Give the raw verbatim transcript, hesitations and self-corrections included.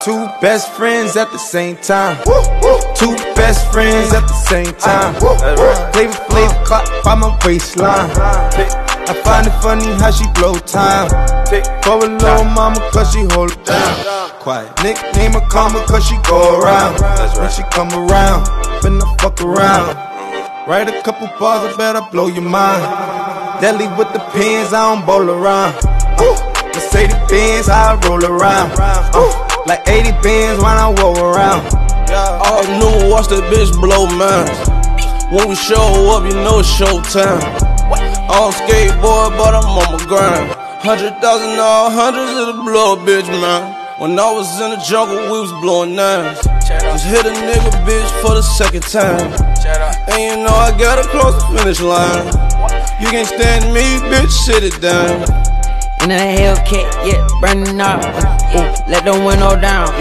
Two best friends at the same time. Two best friends at the same time. Flavor Flav clock by my waistline. I find it funny how she blow time. For a little mama cause she hold it down. Quiet. Nickname her karma cause she go around. When she come around, finna fuck around. Write a couple bars, I better blow your mind. Deadly with the pins, I don't bowl around. Mercedes Benz, I roll around. Uh, like eighty bands when I roll around. All new, watch that bitch blow minds. When we show up, you know it's showtime. On skateboard, but I'm on my grind. Hundred thousand, all hundreds of the blow, bitch, man. When I was in the jungle, we was blowing nines. Just hit a nigga, bitch, for the second time. And you know I gotta cross the finish line. You can't stand me, bitch, sit it down. In a Hellcat, yeah, burning up. Ooh, let the window down.